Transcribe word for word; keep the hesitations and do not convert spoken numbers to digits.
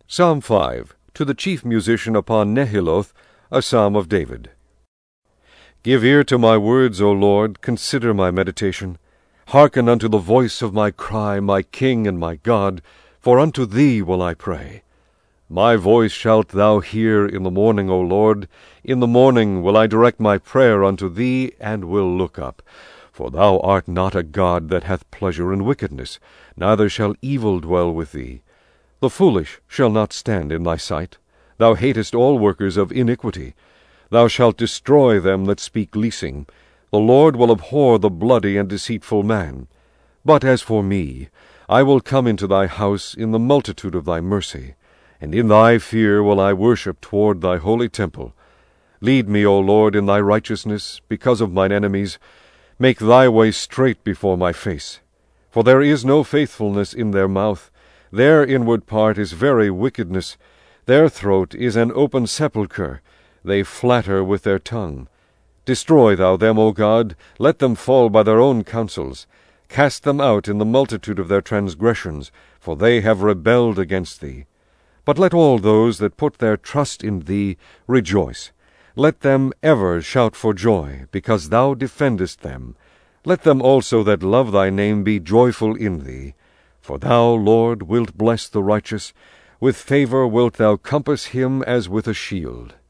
Psalm five. To the chief musician upon Nehiloth, a psalm of David. Give ear to my words, O Lord, consider my meditation. Hearken unto the voice of my cry, my King and my God, for unto thee will I pray. My voice shalt thou hear in the morning, O Lord. In the morning will I direct my prayer unto thee, and will look up. For thou art not a God that hath pleasure in wickedness, neither shall evil dwell with thee. The foolish shall not stand in thy sight. Thou hatest all workers of iniquity. Thou shalt destroy them that speak leasing. The Lord will abhor the bloody and deceitful man. But as for me, I will come into thy house in the multitude of thy mercy, and in thy fear will I worship toward thy holy temple. Lead me, O Lord, in thy righteousness, because of mine enemies. Make thy way straight before my face. For there is no faithfulness in their mouth. Their inward part is very wickedness. Their throat is an open sepulchre. They flatter with their tongue. Destroy thou them, O God. Let them fall by their own counsels. Cast them out in the multitude of their transgressions, for they have rebelled against thee. But let all those that put their trust in thee rejoice. Let them ever shout for joy, because thou defendest them. Let them also that love thy name be joyful in thee. For thou, Lord, wilt bless the righteous. With favor wilt thou compass him as with a shield.